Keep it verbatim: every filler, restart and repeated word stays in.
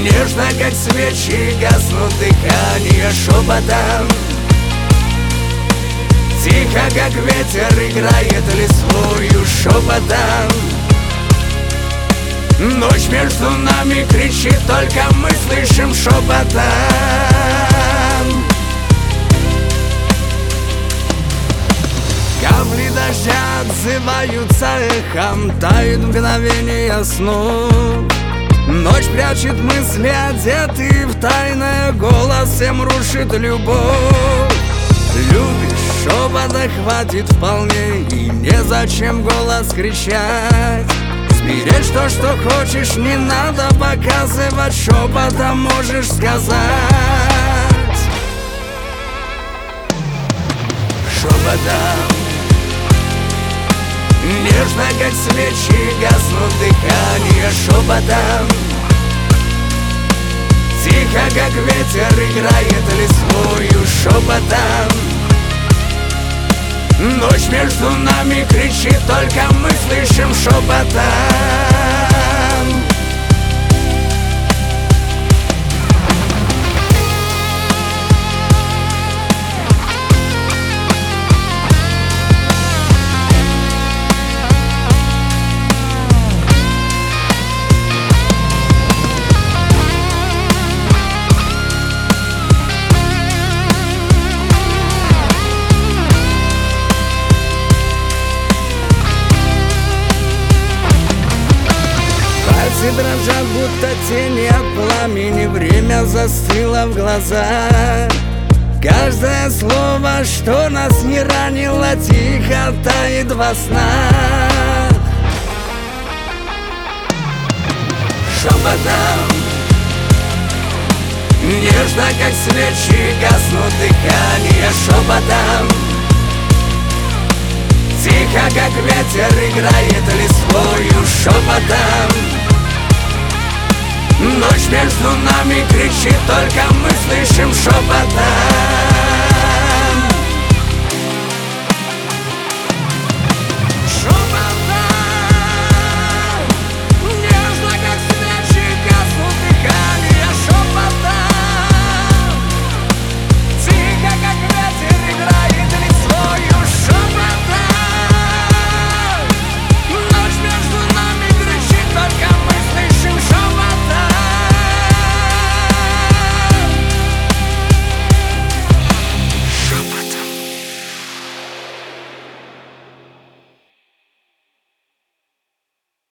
Нежно, как свечи, гаснут дыхание шепотом. Тихо, как ветер, играет листвою шепотом. Ночь между нами кричит, только мы слышим шепотом. Капли дождя отзываются эхом, тают мгновения сну. Ночь прячет мысли, одетые в тайное, голосом рушит любовь. Любишь, шепота хватит вполне, и незачем голос кричать. Сберечь то, что хочешь, не надо показывать, шепотом можешь сказать. Шепотом. Нежно, как свечи, гаснут дыхание шепотом. Тихо, как ветер, играет листвою шепотом. Ночь между нами кричит, только мы слышим шепотом. Пальцы дрожат, будто тени от пламени, время застыло в глазах. Каждое слово, что нас не ранило, тихо тает во снах. Шепотом. Нежно, как свечи, гаснут дыхание шепотом. Тихо, как ветер, играет листвою шепотом. Ночь между нами кричит, только мы слышим шепотом.